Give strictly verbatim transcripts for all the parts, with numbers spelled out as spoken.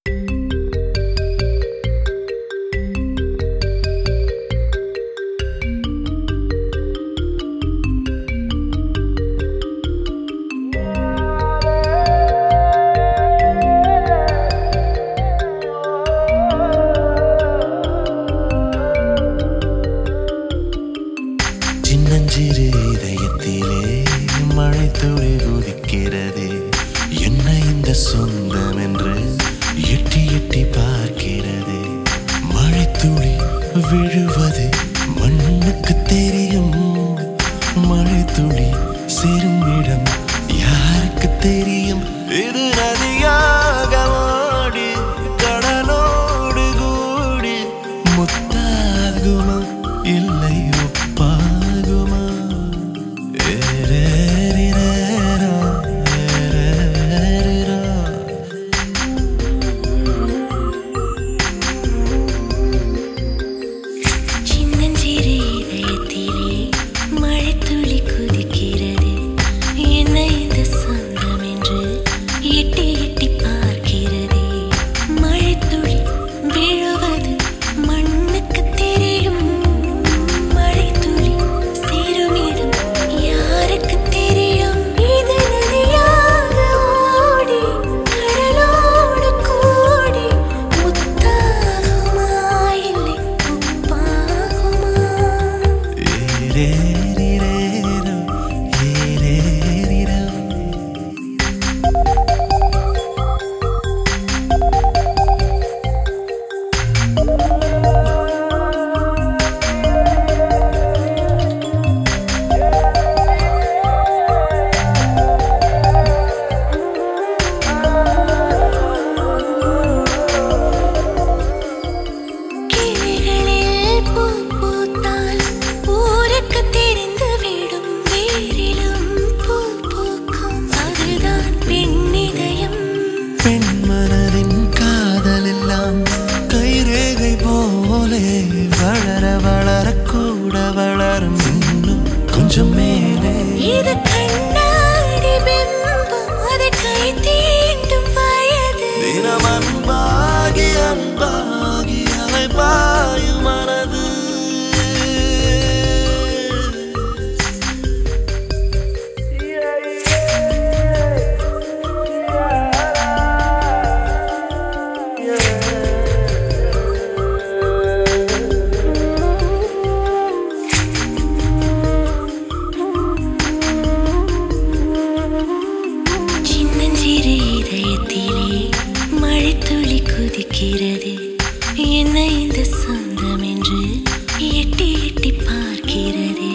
சின்னஞ்சிறு இதயத்திலே மழை துளி குதிக்கிறதே, என்ன இந்த சொந்தம் என்று எட்டி எட்டி பார்க்கிறதே. மழை துளி விழுவது மண்ணுக்கு தெரியும், மழை துளி சேரும் இடம் யாருக்கு தெரியும். இது நதியாக ஓடி கடலோடு கூடி முத்தாகுமா இல்லை ஒப்பாகுமா? ஏரேரிரேரோ, ஏரேரிரோ. சின்னஞ்சிறு இதயத்திலே மழைத்துளி குதிக்கிறது, என்ன இந்த சொந்தம் என்று எட்டி எட்டி பார்க்கிறதே. மழைத்துளி விழுவது மண்ணுக்கு தெரியும், மழைத்துளி சேரும் இடம் யாருக்கு தெரியும். இது நதியாக ஓடி கடலோடு கூடி முத்தாகுமா இல்லை உப்பாகுமா? ஏரேரிரேரோ, ஏரேரிரோ. கிளைகளில் பூ பூத்தால் ஊருக்கு தெரிந்துவிடும், வேரிலும் பூ பூக்கும், அதுதான் பெண்ணிதயம். பெண் மனதின் காதலெல்லாம் கைரேகை போலே வளர வளர கூட வளரும், இன்னும் கொஞ்சம் மேலே. இது கண்ணாடி பிம்பம், அது கை தீண்டும் வயது. தினம் அன்பாகி அன்பாகி அலை பாயும் மனது. சின்னஞ்சிறு இதயத்திலே மழைத்துளி குதிக்கிறது, என்ன இந்த சொந்தம் என்று எட்டி எட்டி பார்க்கிறதே.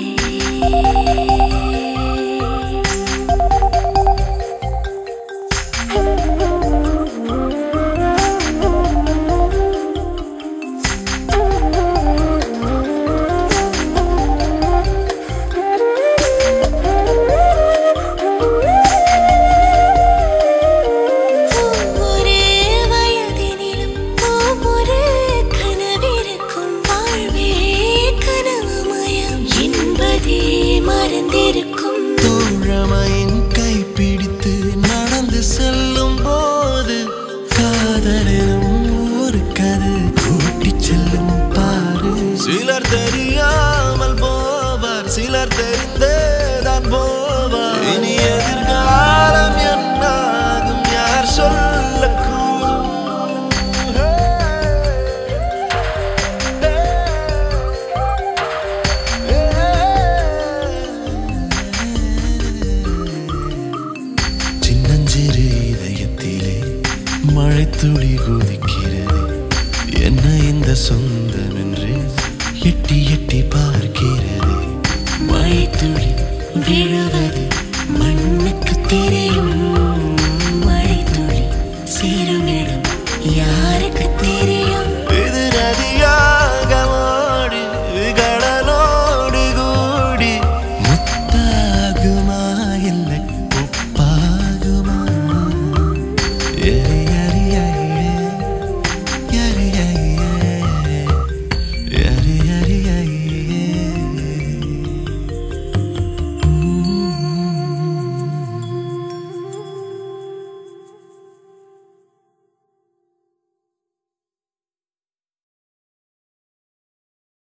ஒவ்வொரு வயதினிலும் ஒவ்வொரு கனவிருக்கும், வாழ்வே கனவுமயம் என்பதே மறந்திருக்கும். தோழமையின் கைப்பிடித்து நடந்து செல்லும் போது காதலும் ஒரு கது கூட்டிச் செல்லும் பாரு. சிலர் தெரியாமல் போவார், சிலர் தெரிந்தேதான் போவார். இனி எதிர்காலம் என்னாகும் யார் சொல்லக்கூடும்? சின்னஞ்சிறு இதயத்திலே மழைத்துளி குதிக்கிறது, என்ன இந்த சொந்தம் என்று எட்டி எட்டி பார்க்கிறது. மழைத்துளி விழுவது மண்ணுக்கு தெரியும், மழைத்துளி சேரும் இடம் யாருக்கு